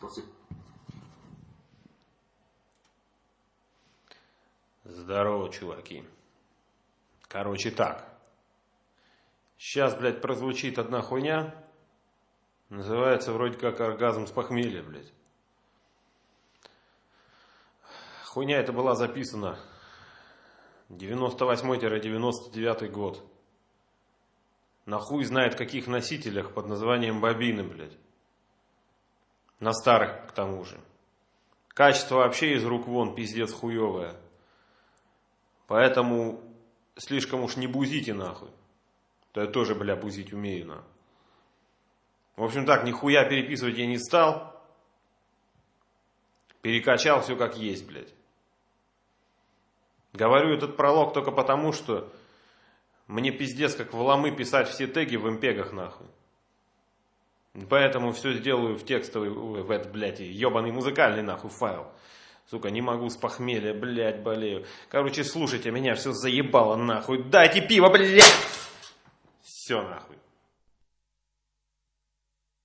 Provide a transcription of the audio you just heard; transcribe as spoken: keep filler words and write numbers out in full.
Спасибо. Здорово, чуваки. Короче так. Сейчас, блядь, прозвучит одна хуйня. Называется вроде как оргазм с похмелья, блядь. Хуйня эта была записана девяносто восьмой — девяносто девятый год. На хуй знает каких носителях под названием бобины, блядь. На старых, к тому же. Качество вообще из рук вон, пиздец хуевое. Поэтому слишком уж не бузите, нахуй. То я тоже, бля, бузить умею, на. В общем так, нихуя переписывать я не стал. Перекачал все как есть, блядь. Говорю этот пролог только потому, что мне пиздец как в ломы писать все теги в импегах, нахуй. Поэтому все сделаю в текстовый, в этот, блядь, ебаный музыкальный, нахуй, файл. Сука, не могу с похмелья, блядь, болею. Короче, слушайте, меня все заебало, нахуй. Дайте пиво, блядь! Все, нахуй.